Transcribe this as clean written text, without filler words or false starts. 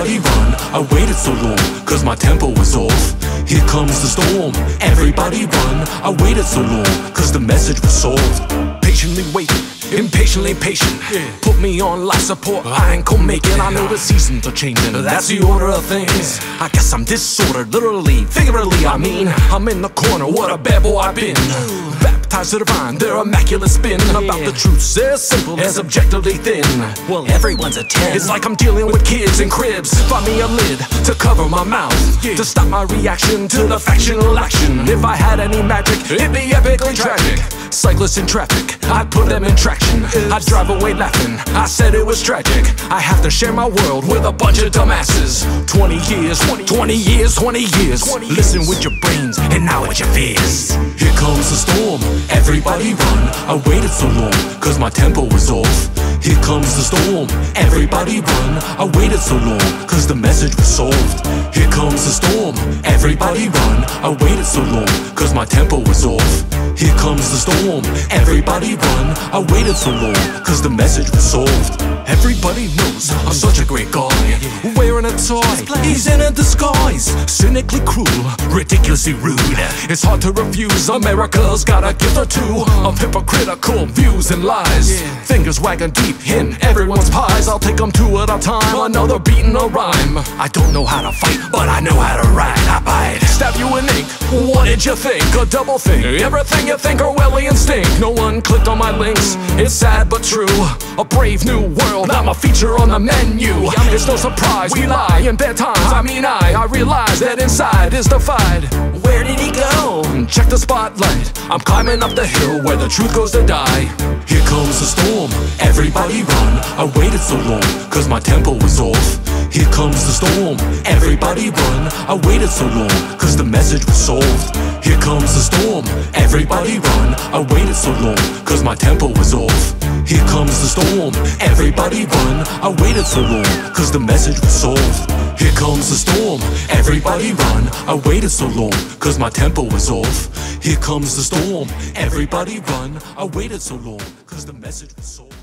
Everybody run, I waited so long, cause my tempo was off. Here comes the storm, everybody run, I waited so long, cause the message was solved. Patiently waiting, impatiently patient, put me on life support, I ain't gon' make it. I know the seasons are changing, that's the order of things. I guess I'm disordered, literally, figuratively, I mean. I'm in the corner, what a bad boy I've been. Baptized to the vine, their immaculate spin about the truths, they're simple as objectively thin. Well, everyone's a 10. It's like I'm dealing with kids in cribs. Find me a lid to cover my mouth, to stop my reaction to the factional action. If I had any magic, it'd be epically tragic. Cyclists in traffic, I'd put them in traction. I'd drive away laughing, I said it was tragic. I have to share my world with a bunch of dumbasses. 20 years, 20 years, 20 years. Listen with your brains and not with your fears. Here comes the storm, everybody run, I waited so long, cause my tempo was off. Here comes the storm, everybody run, I waited so long, cause the message was solved. Here comes the storm, everybody run, I waited so long, cause my tempo was off. Here comes the storm, everybody run, I waited so long, cause the message was solved. Everybody knows I'm such a great guy, wearing a tie, he's in a disguise. Cynically cruel, ridiculously rude, it's hard to refuse, America's got a gift or two of hypocritical views and lies. Fingers wagging deep in everyone's pies, I'll take them two at a time, another beat and a rhyme. I don't know how to fight, but I know how to write. I bite, stab you in ink, what did you think? A double think, everything you think Orwellian stink. No one clicked on my links, it's sad but true. A brave new world, I'm a feature on the menu. It's no surprise, we lie in bad times. I realize that inside is defied. Where did he go? Check the spotlight, I'm climbing up the hill where the truth goes to die. Here comes the storm, everybody run, I waited so long, cause my tempo was off. Here comes the storm, everybody run, I waited so long, cause the message was solved. Here comes the storm, everybody run, I waited so long, cause my tempo was off. Here comes the storm, everybody run, I waited so long, cause the message was solved. Here comes the storm, everybody run, I waited so long, cause my tempo was off. Here comes the storm, everybody run, I waited so long, cause the message was solved.